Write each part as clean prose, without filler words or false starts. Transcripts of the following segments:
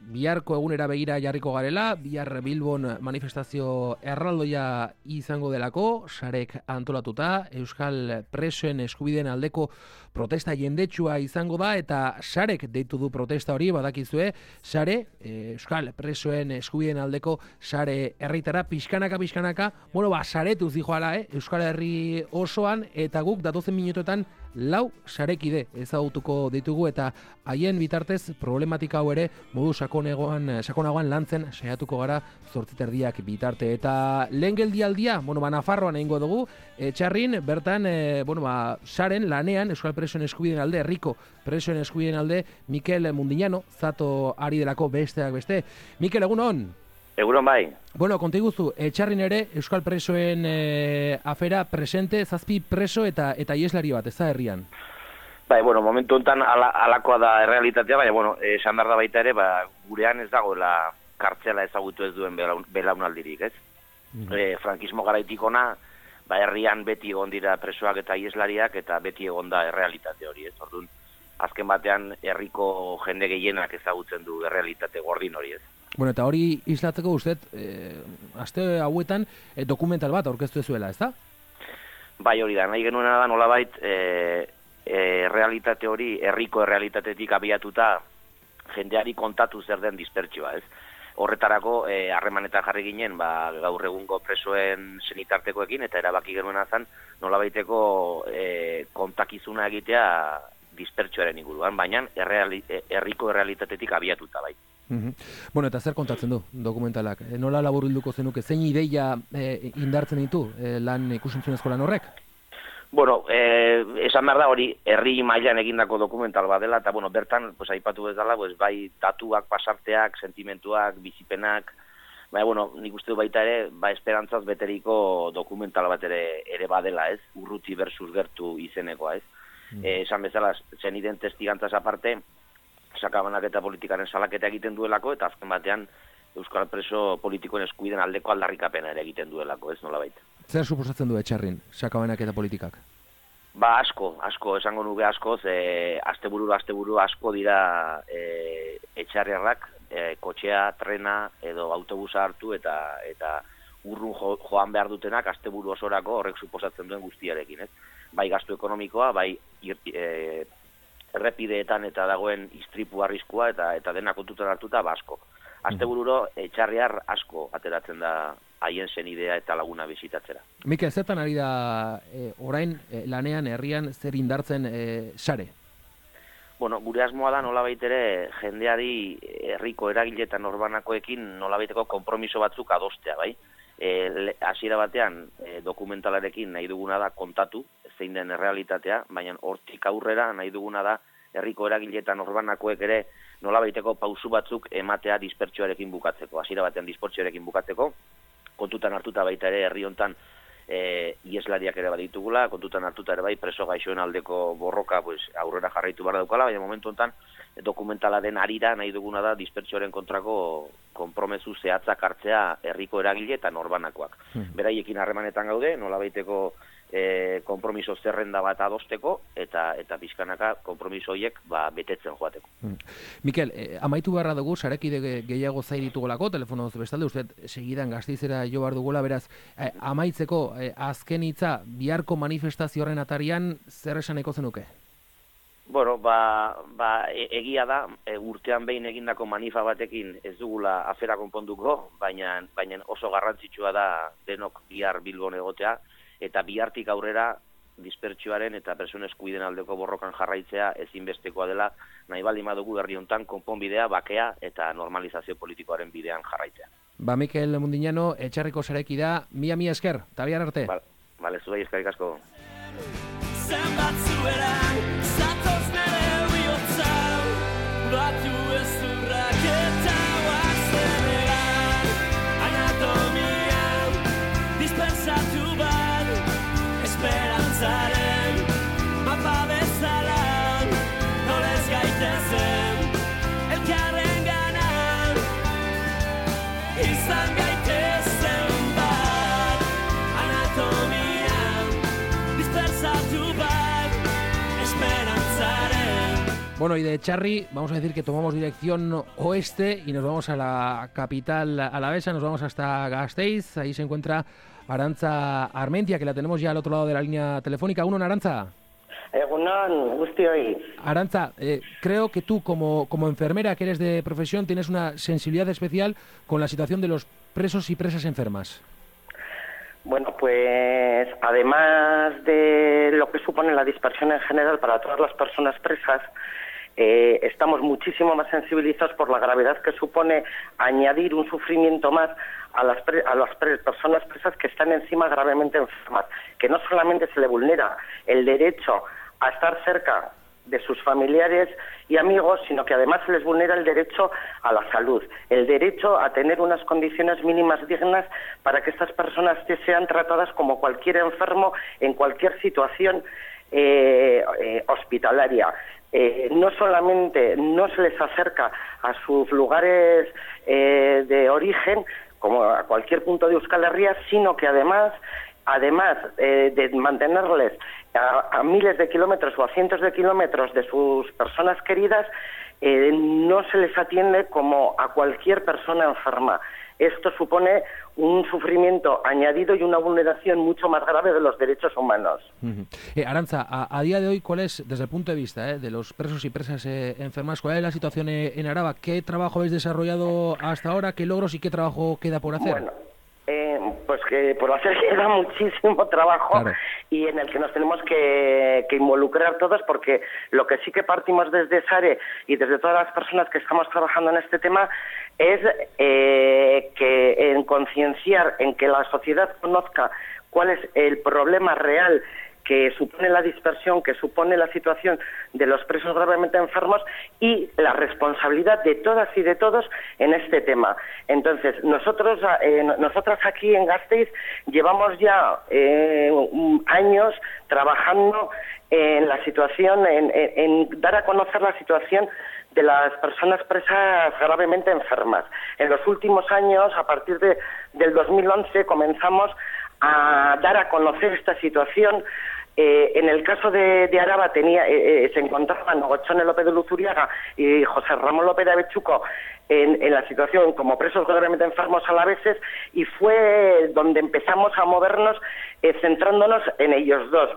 biharko egunera begira jarriko garela, bihar Bilbon manifestazio erraldoia izango delako, sarek antolatuta, Euskal presoen eskubideen aldeko protesta jendetsua izango da, eta sarek deitu du protesta hori, badakizue, sare, Euskal presoen eskubideen aldeko sare herritara, pixkanaka, saretuz dijoala, Euskal Herri osoan, eta guk datozen minutotan 4 sarekide ezagutuko ditugu, eta haien bitartez problematika hau ere modu sakonagoan lantzen saiatuko gara 8:30 bitarte. Eta lehen geldialdia, Nafarroan egingo dugu, Etxarrin, bertan, saren lanean, Euskal presoen eskubideen alde, herriko presoen eskubideen alde, Mikel Mundiñano, zato ari delako besteak beste. Mikel, egunon? Egunon bai. Kontiguzu, Etxarrin ere Euskal presoen afera presente, 7 preso eta ieslari bat, ez da herrian? Bai, momentu honetan alakoa da errealitatea, baina, esan behar da baita ere, gurean ez dagoela kartzela ezagutu ez duen belaunaldirik, ez? Frankismo garaitik ona, herrian beti egon dira presoak eta ieslariak, eta beti egon da errealitate hori, ez? Orduan, azken batean herriko jende gehienak ezagutzen du errealitate gordin hori, ez? Eta hori islatzeko uste, aste hauetan dokumental bat aurkeztu zuela, ez da? Bai, hori da, nahi genuena da nolabait realitate hori, herriko errealitatetik abiatuta jendeari kontatu zer den dispertsioa, ez? Horretarako harremanetan jarri ginen, gaur egungo presoen senitartekoekin, eta erabaki genuena zen nolabaiteko kontakizuna egitea dispertsioaren inguruan, baina herriko errealitatetik abiatuta bai. Eta zer kontatzen du dokumentalak? Nola laburbilduko zenuke? Zein ideia indartzen ditu lan ikusentzunezko lan horrek? Esan behar da hori herri mailan egindako dokumental bat dela, eta bertan aipatu bezala, bai datuak, pasarteak, sentimentuak, bizipenak, nik uste du baita ere, esperantzaz beteriko dokumental bat ere badela, ez? Urruti versus gertu izenekoa, ez? Esan bezala, zeniden testigantzaz aparte, sakabanak eta politikaren salaketa egiten duelako, eta azken batean Euskal preso politikoen eskubideen aldeko aldarrikapena ere egiten duelako, ez nola baita. Zer suposatzen du Etxarrin, sakabanak eta politikak? Asko, esango nuke askoz, asteburu asko dira etxarriarrak, kotxea, trena edo autobusa hartu eta urrun joan behar dutenak asteburu osorako horrek suposatzen duen guztiarekin, ez? Bai gastu ekonomikoa, bai errepideetan eta dagoen istripu arriskua eta dena kontutan hartuta asko. Astebururo etxarriar asko ateratzen da haien senidea eta laguna bisitatzera. Mikel, zertan ari da orain lanean herrian zer indartzen sare? Gure asmoa da nolabait ere jendeari herriko eragiletan norbanakoekin nolabaiteko konpromiso batzuk adostea, bai? Hasiera batean dokumentalarekin nahi duguna da kontatu zein den errealitatea, baina hortik aurrera nahi duguna da herriko eragiletan norbanakoek ere nolabaiteko pausu batzuk ematea dispertsioarekin bukatzeko. Hasiera batean dispertsioarekin bukatzeko, kontutan hartuta baita ere herri hontan ieslariak ere baditugula, kontutan hartuta ere bai preso gaixoen aldeko borroka aurrera jarraitu behar daukala, baina momentu hontan dokumentala den harira nahi duguna da dispertsioaren kontrako konpromezu zehatzak hartzea herriko eragile eta norbanakoak. Beraiekin harremanetan gaude, nolabaiteko konpromiso zerrenda bat adosteko eta pixkanaka konpromiso horiek betetzen joateko. Mikel, amaitu beharra dugu, sarekide gehiago zai ditugolako, telefonoz bestalde, uste segidan Gasteizera jo behar dugula, beraz, amaitzeko azken hitza biharko manifestazio horren atarian zer esaneko zenuke? Egia da, urtean behin egindako manifa batekin ez dugula afera konponduko, baina oso garrantzitsua da denok bihar Bilbon egotea, eta bihartik aurrera dispertsioaren eta pertsona eskubideen aldeko borrokan jarraitzea ezinbestekoa dela, nahi baldin badugu herri hontan konponbidea, bakea eta normalizazio politikoaren bidean jarraitzea. Mikel Mundiñano, Etxarriko sarekida, mila esker, eta bihar arte. Bale, zuei eskerrik asko. Zenbat zuera, zatoz nere bihotza, batu ez durrak eta oazenean, anatomian, dispersatu bat, esperantzaren, mapa bezalan, nolez gaitezen, elkarren ganan, izan gaitezen bat, anatomian, dispersatu bat, esperantzaren Bueno, y de Charri vamos a decir que tomamos dirección oeste y nos vamos a la capital alavesa, nos vamos hasta Gasteiz. Ahí se encuentra Arantza Armentia, que la tenemos ya al otro lado de la línea telefónica. ¿Uno, Arantza? Egunon, guztioi. Arantza, creo que tú como enfermera que eres de profesión tienes una sensibilidad especial con la situación de los presos y presas enfermas. Bueno, pues además de lo que supone la dispersión en general para todas las personas presas, estamos muchísimo más sensibilizados por la gravedad que supone añadir un sufrimiento más a las personas presas que están encima gravemente enfermas, que no solamente se le vulnera el derecho a estar cerca de sus familiares y amigos, sino que además se les vulnera el derecho a la salud, el derecho a tener unas condiciones mínimas dignas para que estas personas sean tratadas como cualquier enfermo en cualquier situación hospitalaria. No solamente no se les acerca a sus lugares de origen, como a cualquier punto de Euskal Herria, sino que además de mantenerles a miles de kilómetros o a cientos de kilómetros de sus personas queridas, no se les atiende como a cualquier persona enferma. Esto supone un sufrimiento añadido y una vulneración mucho más grave de los derechos humanos. Arantza, a día de hoy, ¿cuál es, desde el punto de vista de los presos y presas enfermas, cuál es la situación en Araba? ¿Qué trabajo habéis desarrollado hasta ahora? ¿Qué logros y qué trabajo queda por hacer? Bueno, pues que por hacer queda muchísimo trabajo, claro, y en el que nos tenemos que involucrar todos, porque lo que sí que partimos desde SARE y desde todas las personas que estamos trabajando en este tema es que en concienciar, en que la sociedad conozca cuál es el problema real que supone la dispersión, que supone la situación de los presos gravemente enfermos y la responsabilidad de todas y de todos en este tema. Entonces, nosotras aquí en Gasteiz llevamos ya años trabajando en la situación, en dar a conocer la situación de las personas presas gravemente enfermas. En los últimos años, a partir del 2011, comenzamos a dar a conocer esta situación. En el caso de Araba se encontraban Gochone López de Luzuriaga y José Ramón López de Avechuco en la situación como presos gravemente enfermos alaveses, y fue donde empezamos a movernos centrándonos en ellos dos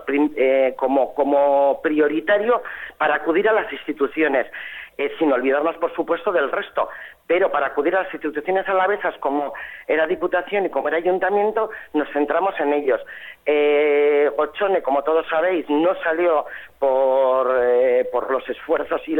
como prioritario para acudir a las instituciones, sin olvidarnos por supuesto del resto, pero para acudir a las instituciones alavesas como era Diputación y como era Ayuntamiento nos centramos en ellos. Gochone, como todos sabéis, no salió por los esfuerzos y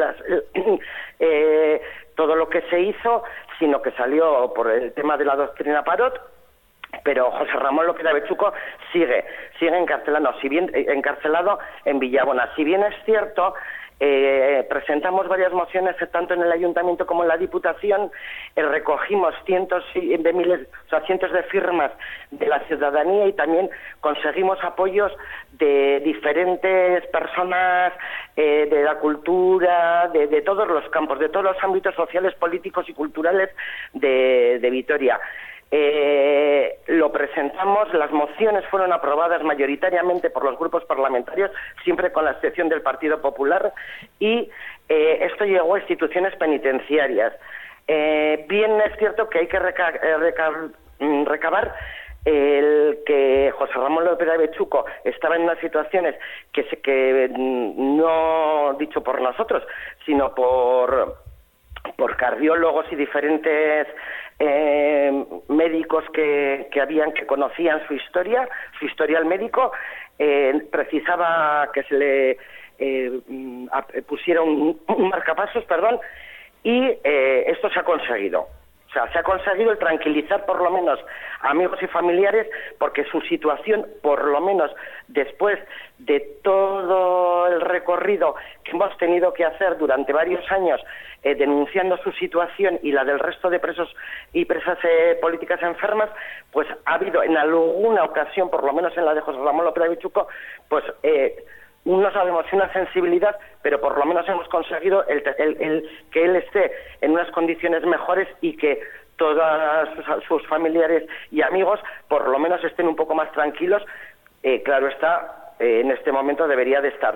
todo lo que se hizo, sino que salió por el tema de la doctrina Parot. Pero José Ramón López de Avechuco sigue encarcelado en Villabona. Si bien es cierto, presentamos varias mociones tanto en el Ayuntamiento como en la Diputación, recogimos cientos de firmas de la ciudadanía y también conseguimos apoyos de diferentes personas de la cultura, de todos los campos, de todos los ámbitos sociales, políticos y culturales de Vitoria. Lo presentamos, las mociones fueron aprobadas mayoritariamente por los grupos parlamentarios, siempre con la excepción del Partido Popular, y esto llegó a instituciones penitenciarias. Bien es cierto que hay que recabar el que José Ramón López de Avechuco estaba en unas situaciones que no dicho por nosotros, sino por cardiólogos y diferentes médicos que conocían su historial médico, precisaba que se le pusiera un marcapasos, y esto se ha conseguido. O sea, se ha conseguido el tranquilizar por lo menos a amigos y familiares, porque su situación, por lo menos después de todo el recorrido que hemos tenido que hacer durante varios años denunciando su situación y la del resto de presos y presas políticas enfermas, pues ha habido en alguna ocasión, por lo menos en la de José Ramón López de Avechuco, pues no sabemos si una sensibilidad, pero por lo menos hemos conseguido el que él esté en unas condiciones mejores y que todos sus familiares y amigos por lo menos estén un poco más tranquilos. Claro está, en este momento debería de estar.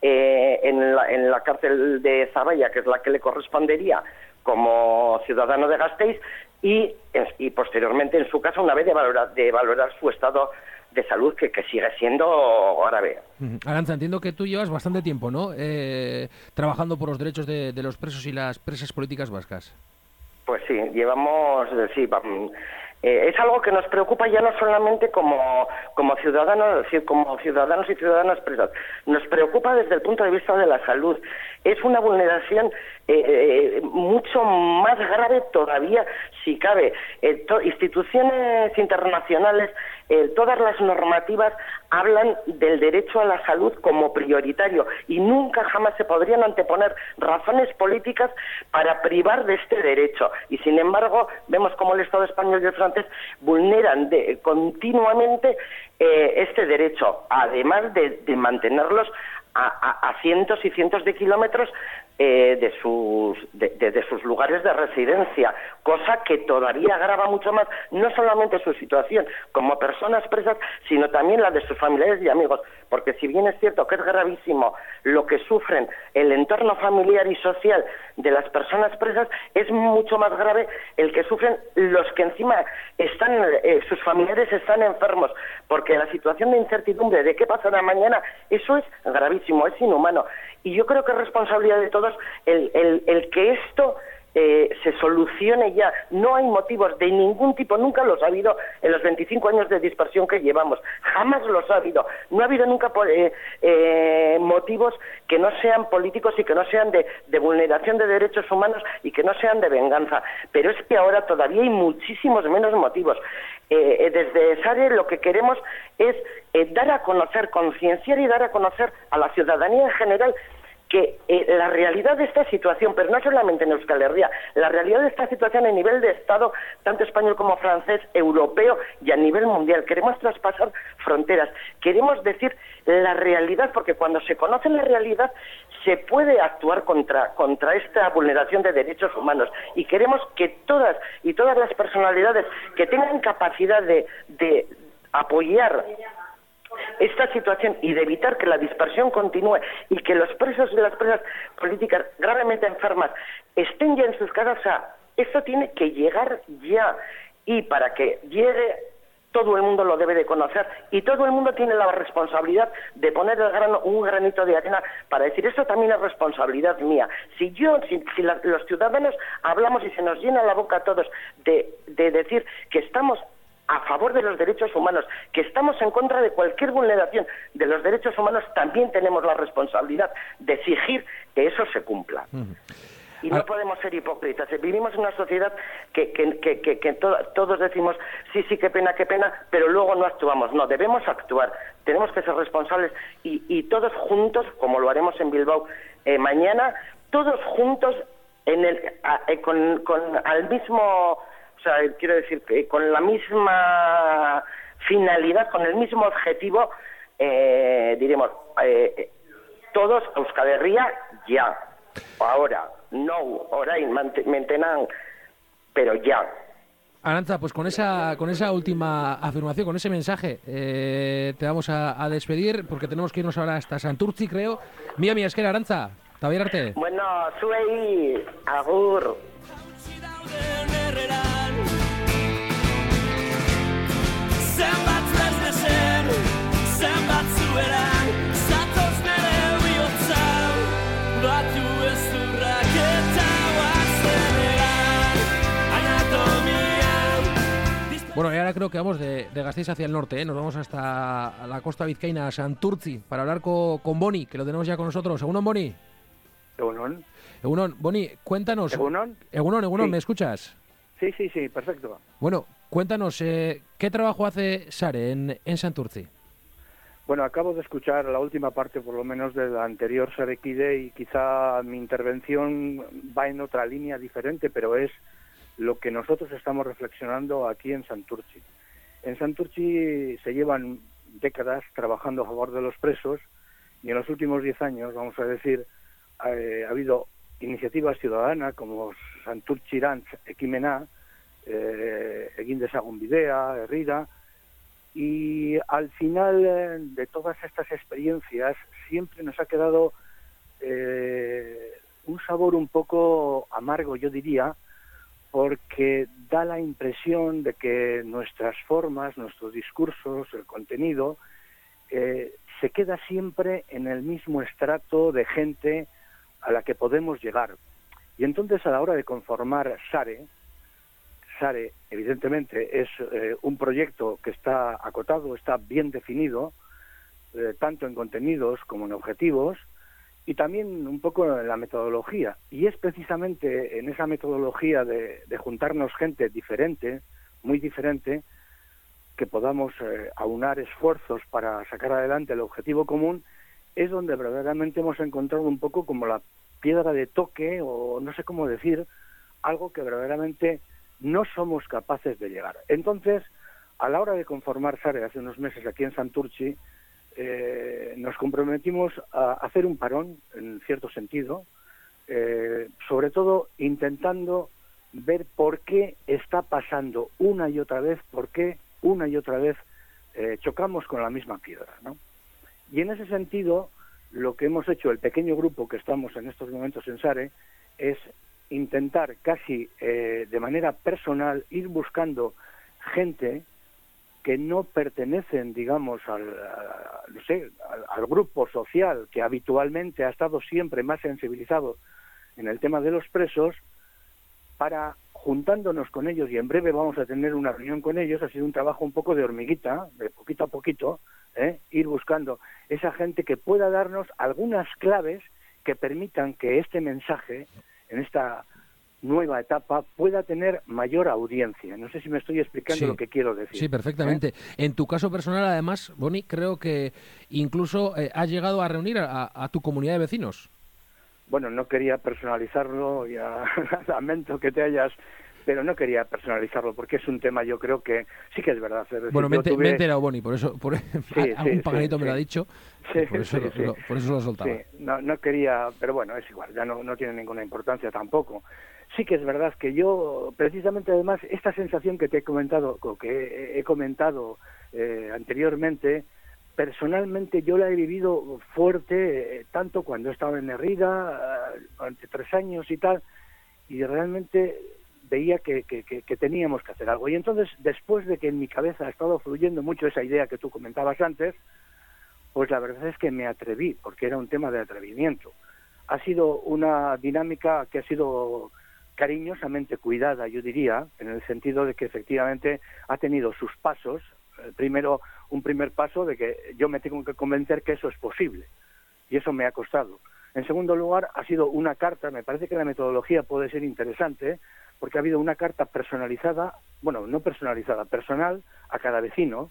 en la cárcel de Zaballa, que es la que le correspondería como ciudadano de Gasteiz, y posteriormente, en su caso, una vez de valorar su estado de salud, que sigue siendo grave. Arantza, entiendo que tú llevas bastante tiempo, ¿no?, trabajando por los derechos de los presos y las presas políticas vascas. Pues sí, llevamos... es algo que nos preocupa ya no solamente como ciudadanos, es decir, como ciudadanos y ciudadanas presas. Nos preocupa desde el punto de vista de la salud. Es una vulneración mucho más grave todavía, si cabe. Instituciones internacionales, todas las normativas hablan del derecho a la salud como prioritario y nunca jamás se podrían anteponer razones políticas para privar de este derecho. Y sin embargo, vemos cómo el Estado español y el francés vulneran continuamente este derecho, además de mantenerlos a cientos y cientos de kilómetros de sus lugares de residencia, cosa que todavía agrava mucho más no solamente su situación como personas presas, sino también la de sus familiares y amigos, porque si bien es cierto que es gravísimo lo que sufren el entorno familiar y social de las personas presas, es mucho más grave el que sufren los que encima están, sus familiares están enfermos, porque la situación de incertidumbre de qué pasará mañana, eso es gravísimo, es inhumano. Y yo creo que es responsabilidad de todos el que esto se solucione ya. No hay motivos de ningún tipo, nunca los ha habido en los 25 años de dispersión que llevamos, jamás los ha habido. No ha habido nunca motivos que no sean políticos y que no sean de vulneración de derechos humanos y que no sean de venganza. Pero es que ahora todavía hay muchísimos menos motivos. Desde SARE lo que queremos es dar a conocer, concienciar y dar a conocer a la ciudadanía en general que la realidad de esta situación, pero no solamente en Euskal Herria, la realidad de esta situación a nivel de Estado, tanto español como francés, europeo y a nivel mundial. Queremos traspasar fronteras, queremos decir la realidad, porque cuando se conoce la realidad se puede actuar contra esta vulneración de derechos humanos, y queremos que todas las personalidades que tengan capacidad de apoyar esta situación y de evitar que la dispersión continúe y que los presos y las presas políticas gravemente enfermas estén ya en sus casas, o sea, esto tiene que llegar ya, y para que llegue todo el mundo lo debe de conocer y todo el mundo tiene la responsabilidad de poner un granito de arena para decir esto también es responsabilidad mía. Si los ciudadanos hablamos y se nos llena la boca a todos de decir que estamos a favor de los derechos humanos, que estamos en contra de cualquier vulneración de los derechos humanos, también tenemos la responsabilidad de exigir que eso se cumpla. Y no podemos ser hipócritas. Vivimos en una sociedad que todos decimos, sí, qué pena, pero luego no actuamos. No, debemos actuar. Tenemos que ser responsables y todos juntos, como lo haremos en Bilbao mañana, todos juntos con al mismo... O sea, quiero decir que con la misma finalidad, con el mismo objetivo, diremos, todos Euskal Herria ya, ahora, no, orain, mantenan, pero ya. Arantza, pues con esa última afirmación, con ese mensaje, te vamos a despedir, porque tenemos que irnos ahora hasta Santurtzi, creo. Mia esker, Arantza, tabierarte. Bueno, zuei, agur. Bueno, y ahora creo que vamos de Gasteiz hacia el norte, ¿eh? Nos vamos hasta la costa vizcaína, a Santurtzi, para hablar con Boni, que lo tenemos ya con nosotros. ¿Egunon, Boni? Egunon. Egunon, Boni, cuéntanos. ¿Egunon? Egunon, Sí. ¿Me escuchas? Sí, perfecto. Bueno, cuéntanos, ¿qué trabajo hace SARE en Santurtzi? Bueno, acabo de escuchar la última parte, por lo menos, de la anterior Sarekide, y quizá mi intervención va en otra línea diferente, pero es lo que nosotros estamos reflexionando aquí en Santurtzi. En Santurtzi se llevan décadas trabajando a favor de los presos, y en los últimos 10 años, vamos a decir, ha habido iniciativas ciudadanas como Santurtzirantz Ekimena, Egin dezagun bidea, Herrira, Y al final de todas estas experiencias siempre nos ha quedado un sabor un poco amargo, yo diría, porque da la impresión de que nuestras formas, nuestros discursos, el contenido, se queda siempre en el mismo estrato de gente a la que podemos llegar. Y entonces, a la hora de conformar SARE evidentemente es un proyecto que está acotado, está bien definido, tanto en contenidos como en objetivos, y también un poco en la metodología. Y es precisamente en esa metodología de juntarnos gente diferente, muy diferente, que podamos aunar esfuerzos para sacar adelante el objetivo común, es donde verdaderamente hemos encontrado un poco como la piedra de toque, o no sé cómo decir, algo que verdaderamente no somos capaces de llegar. Entonces, a la hora de conformar SARE hace unos meses aquí en Santurtzi, nos comprometimos a hacer un parón, en cierto sentido, sobre todo intentando ver por qué está pasando una y otra vez, por qué una y otra vez chocamos con la misma piedra, ¿no? Y en ese sentido, lo que hemos hecho, el pequeño grupo que estamos en estos momentos en SARE, es intentar casi de manera personal ir buscando gente que no pertenecen, digamos, al grupo social que habitualmente ha estado siempre más sensibilizado en el tema de los presos, para, juntándonos con ellos, y en breve vamos a tener una reunión con ellos, ha sido un trabajo un poco de hormiguita, de poquito a poquito, ir buscando esa gente que pueda darnos algunas claves que permitan que este mensaje, en esta nueva etapa, pueda tener mayor audiencia. No sé si me estoy explicando lo que quiero decir. Sí, perfectamente. En tu caso personal, además, Boni, creo que incluso has llegado a reunir a tu comunidad de vecinos. Bueno, no quería personalizarlo, ya lamento que te hayas... Pero no quería personalizarlo, porque es un tema, yo creo que sí que es verdad. Es decir, bueno, me he enterado, Boni, por eso algún pajarito me lo ha dicho, por eso lo he soltado. Sí, no quería, pero bueno, es igual, ya no tiene ninguna importancia tampoco. Sí que es verdad que yo, precisamente además, esta sensación que te he comentado, que he comentado anteriormente, personalmente yo la he vivido fuerte, tanto cuando he estado en Herrida, durante 3 años y tal, y realmente veía que teníamos que hacer algo. Y entonces, después de que en mi cabeza ha estado fluyendo mucho esa idea que tú comentabas antes, pues la verdad es que me atreví, porque era un tema de atrevimiento. Ha sido una dinámica que ha sido cariñosamente cuidada, yo diría, en el sentido de que efectivamente ha tenido sus pasos. Primero, un primer paso de que yo me tengo que convencer que eso es posible, y eso me ha costado. En segundo lugar, ha sido una carta, me parece que la metodología puede ser interesante, porque ha habido una carta personalizada, bueno, no personalizada, personal, a cada vecino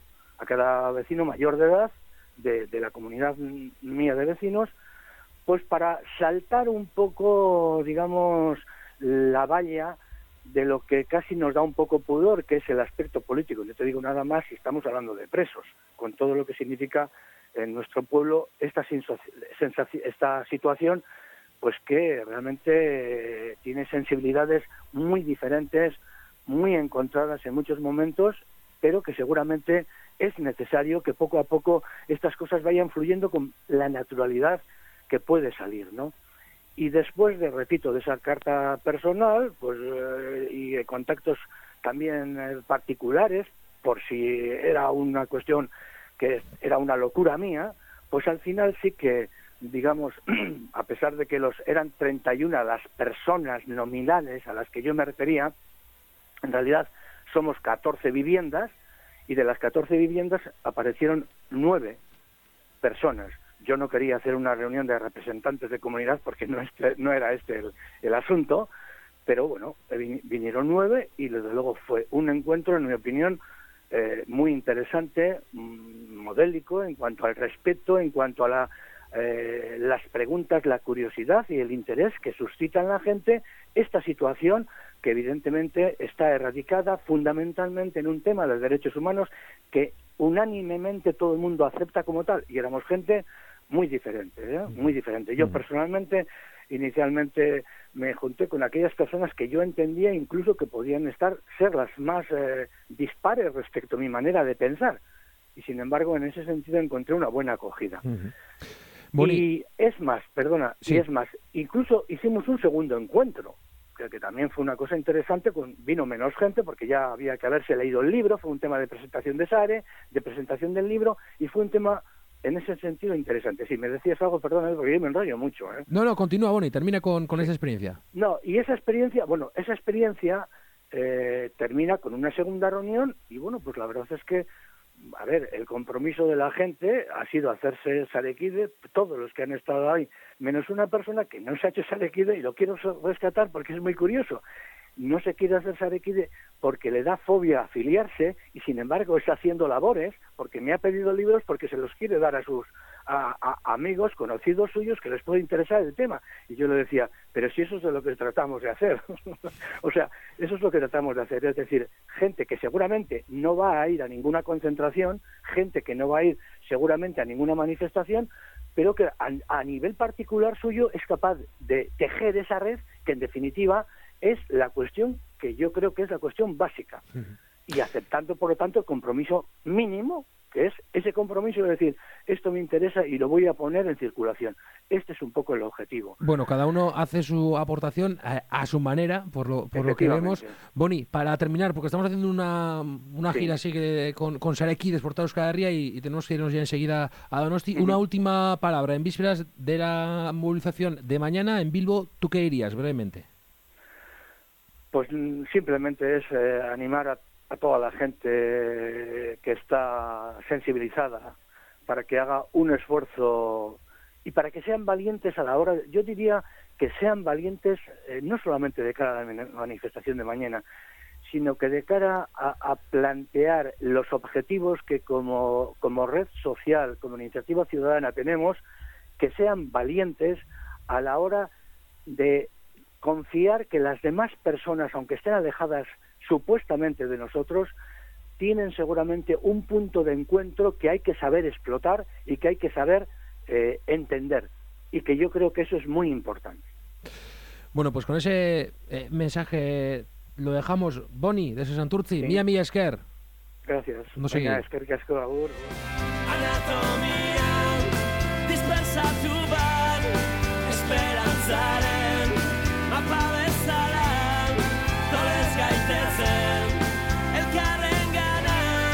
mayor de edad, de la comunidad mía de vecinos, pues para saltar un poco, digamos, la valla de lo que casi nos da un poco pudor, que es el aspecto político. No te digo nada más si estamos hablando de presos, con todo lo que significa en nuestro pueblo esta situación, pues que realmente tiene sensibilidades muy diferentes, muy encontradas en muchos momentos, pero que seguramente es necesario que poco a poco estas cosas vayan fluyendo con la naturalidad que puede salir, ¿no? Y después de esa carta personal, pues y de contactos también particulares, por si era una cuestión que era una locura mía, pues al final sí que, digamos, a pesar de que eran 31 las personas nominales a las que yo me refería, en realidad somos 14 viviendas, y de las 14 viviendas aparecieron 9 personas. Yo no quería hacer una reunión de representantes de comunidad porque no era este el asunto, pero bueno, vinieron 9 y desde luego fue un encuentro, en mi opinión, muy interesante, modélico en cuanto al respeto, en cuanto a las preguntas, la curiosidad y el interés que suscita en la gente esta situación que evidentemente está erradicada fundamentalmente en un tema de derechos humanos que unánimemente todo el mundo acepta como tal, y éramos gente muy diferente, muy diferente. Yo personalmente, inicialmente me junté con aquellas personas que yo entendía incluso que podían ser las más dispares respecto a mi manera de pensar, y sin embargo en ese sentido encontré una buena acogida. Y es más, incluso hicimos un segundo encuentro, que también fue una cosa interesante, vino menos gente porque ya había que haberse leído el libro, fue un tema de presentación de Sare, de presentación del libro, y fue un tema en ese sentido interesante. Si me decías algo, perdón, porque yo me enrollo mucho. No, continúa, Boni, termina con esa experiencia. No, y esa experiencia termina con una segunda reunión, y bueno, pues la verdad es que, a ver, el compromiso de la gente ha sido hacerse Sarekide, todos los que han estado ahí, menos una persona que no se ha hecho Sarekide, y lo quiero rescatar porque es muy curioso. No se quiere hacer Sarekide porque le da fobia afiliarse, y sin embargo está haciendo labores, porque me ha pedido libros, porque se los quiere dar a sus a amigos, conocidos suyos, que les puede interesar el tema. Y yo le decía, pero si eso es de lo que tratamos de hacer. O sea, eso es lo que tratamos de hacer. Es decir, gente que seguramente no va a ir a ninguna concentración, gente que no va a ir seguramente a ninguna manifestación, pero que a nivel particular suyo es capaz de tejer esa red, que en definitiva es la cuestión que yo creo que es la cuestión básica. Y aceptando, por lo tanto, el compromiso mínimo, que es ese compromiso de decir, esto me interesa y lo voy a poner en circulación. Este es un poco el objetivo. Bueno, cada uno hace su aportación a su manera, por lo que vemos. Boni, para terminar, porque estamos haciendo una gira así que con Sarekides por toda Euskal Herria y tenemos que irnos ya enseguida a Donosti. Una última palabra, en vísperas de la movilización de mañana en Bilbo, ¿tú qué dirías brevemente? Pues simplemente es animar a toda la gente que está sensibilizada para que haga un esfuerzo y para que sean valientes a la hora, yo diría que sean valientes no solamente de cara a la manifestación de mañana, sino que de cara a plantear los objetivos que como red social, como iniciativa ciudadana tenemos, que sean valientes a la hora de confiar que las demás personas, aunque estén alejadas supuestamente de nosotros, tienen seguramente un punto de encuentro que hay que saber explotar y que hay que saber entender, y que yo creo que eso es muy importante. Bueno, pues con ese mensaje lo dejamos. Boni, desde Santurtzi, mila esker. Gracias. No sé. Eskerrik asko, agur. Anatomia dispersatu bat esperantzaren mapa bezala tolez gaitezen elkarrengana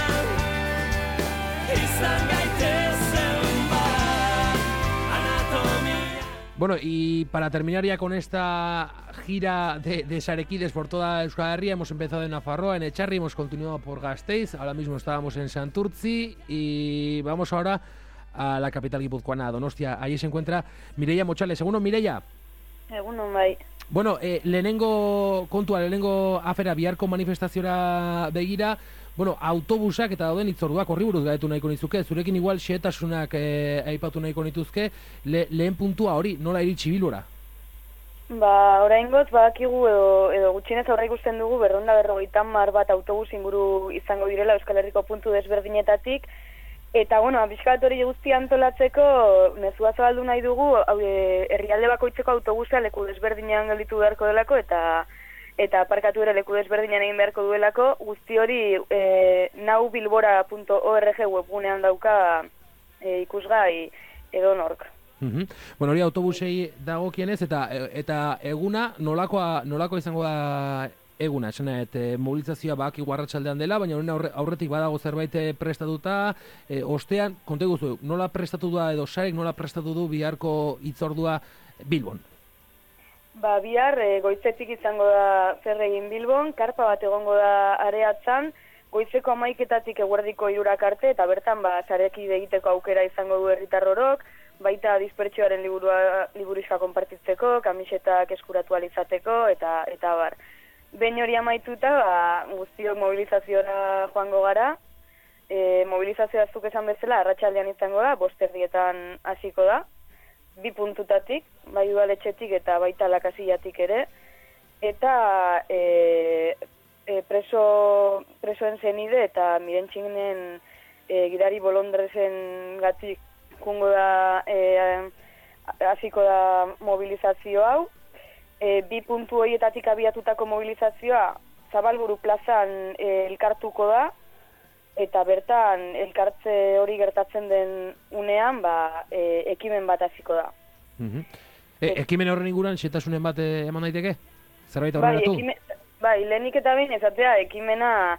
izan gaitezen bat anatomia. Bueno, y para terminar ya con esta gira de Sarekides por toda Euskal Herria, hemos empezado en Nafarroa, en Echarri, hemos continuado por Gasteiz, ahora mismo estábamos en Santurtzi y vamos ahora a la capital guipuzcoana, Donostia. Allí se encuentra Mireia Mochales. Egunon, Mireia. Egunon, bai. Bueno, lehenengo afera biharko manifestaziora begira, bueno, autobusak eta dauden hitzorduak horri buruz gaitu nahiko nizuke, zurekin igual xehetasunak aipatu nahiko nituzke, lehen puntua hori, nola iritsi Bilbora? Ba, oraingoz badakigu edo gutxienez aurre ikusten dugu 250 bat autobus inguru izango direla Euskal Herriko puntu desberdinetatik, eta bueno, pixkat hori guzti antolatzeko mezua zabaldu nahi dugu herrialde bakoitzeko autobusa leku desberdinean gelditu beharko delako eta aparkatu ere leku desberdinean egin beharko duelako, guzti hori naubilbora.org webgunean dauka ikusgai edonork. Bueno, hori autobusei dagokienez eta eguna nolako izango da eguna, esanet, mobilizazioa baki arratsaldean dela, baina horren aurretik badago zerbait prestatuta, ostean, konte guztu, nola prestatu da edo Sarek nola prestatu du biharko hitzordua Bilbon? Ba, bihar goizetik izango da zer egin Bilbon, karpa bat egongo da areatzan, goizeko 11:00 eguerdiko 3:00 arte, eta bertan Sarekide egiteko aukera izango du herritar orok, baita dispertsioaren liburuxka konpartitzeko, kamisetak eskuratu alizateko, eta bar. Behin hori amaituta, guztiok mobilizaziora joango gara, mobilizazioa zuk esan bezala, arratsaldean izango da, 5:00 hasiko da, 2 puntutatik, bai udaletxetik eta baita lakasillatik ere, eta presoen zenide eta mirentxinen gidari bolondrezen gatik jungo da, hasiko da mobilizazio hau. 2 puntu horietatik abiatutako mobilizazioa Zabalburu plazan elkartuko da, eta bertan elkartze hori gertatzen den unean, ekimen bat hasiko da. Ekimen horren inguruan, xetasunen bat eman daiteke? Zerbait aurreratu? Bai, lehenik eta behin esatea, ekimena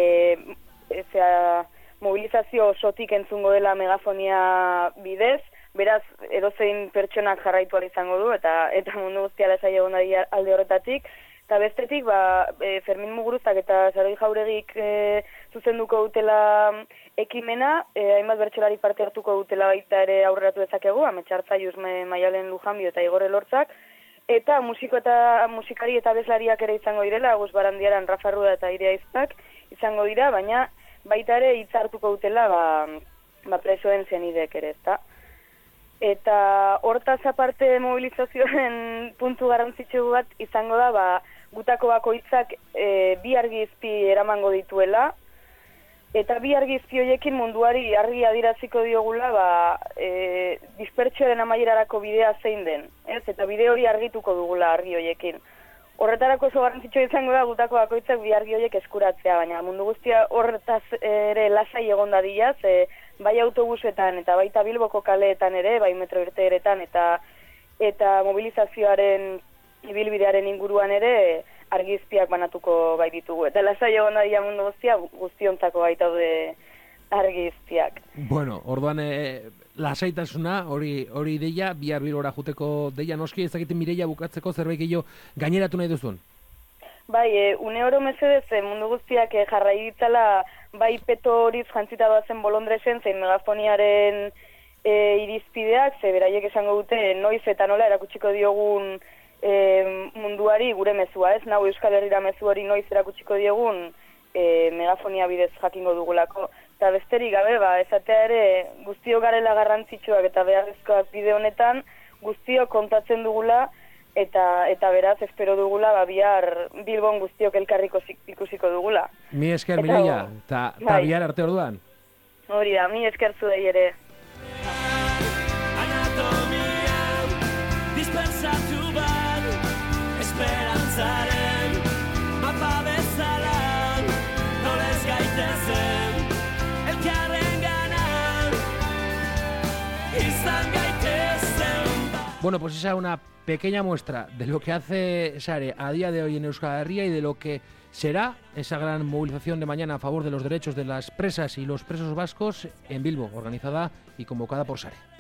mobilizazio osotik entzungo dela megafonia bidez, beraz, edozein pertsonak jarraitu ahal izango du, eta mundu guztia lasai egon da alde horretatik, eta bestetik, Fermin Muguruzak eta Saroi Jauregik zuzenduko dutela ekimena, hainbat bertsolari parte hartuko dutela baita ere aurreratu dezakegu, Ametxartzaiuz, Maialen Lujanbio eta Igor Elortzak, eta musikari eta abeslariak ere izango direla, Agus Barandiaran, Rafa Ruda eta Iria Iztak izango dira, baina baita ere hitza hartuko dutela presoen zenidek ere, ezta? Eta hortaz aparte mobilizazioen puntu garrantzitsu bat izango da, gutako bakoitzak bi argizpi eramango dituela, eta bi argizpi horiekin munduari argi adiraziko diogula dispertsioaren amaierarako bidea zein den, ez? Eta bide hori argituko dugula argi horiekin. Horretarako oso garrantzitsua izango da gutako bakoitzak bi argi horiek eskuratzea, baina mundu guztia horretaz ere lasai egon dadila, bai autobusetan eta baita Bilboko kaleetan ere, bai metro irteeretan eta mobilizazioaren ibilbidearen inguruan ere argizpiak banatuko bai ditugu. Eta lasai egon dadila mundu guztia guztiontzako baitaude argizpiak. Bueno, orduan lasaitasuna hori deia, bihar Bilbora juteko deia noski, ezakiten Mireia bukatzeko zerbait gehiago gaineratu nahi duzun? Bai, une oro mesedez mundu guztiak jarrai ditzala bai peto horiz jantzita bazen Bolondresen zein megafoniaren irizpideak, ze beraiek esango dute noiz eta nola erakutsiko diogun munduari gure mezua, ez? Nau Euskal Herrira mezu hori noiz erakutsiko diogun megafonia bidez jakingo dugulako. Eta besterik gabe, esatea ere guztio garela garrantzitsuak eta beharrezkoak bide honetan, guztio kontatzen dugula eta beraz espero dugula bihar Bilbon guztiok elkarriko ikusiko dugula. Mi esker Mireia, eta bihar arte orduan. Hori da, mi esker zuei ere. Anatomia dispersatu bat esperantzaren mapa bezala nolez gaitezen elkarren gana izan gaitezen. Bueno, pues esa es una pequeña muestra de lo que hace Sare a día de hoy en Euskal Herria y de lo que será esa gran movilización de mañana a favor de los derechos de las presas y los presos vascos en Bilbo, organizada y convocada por Sare.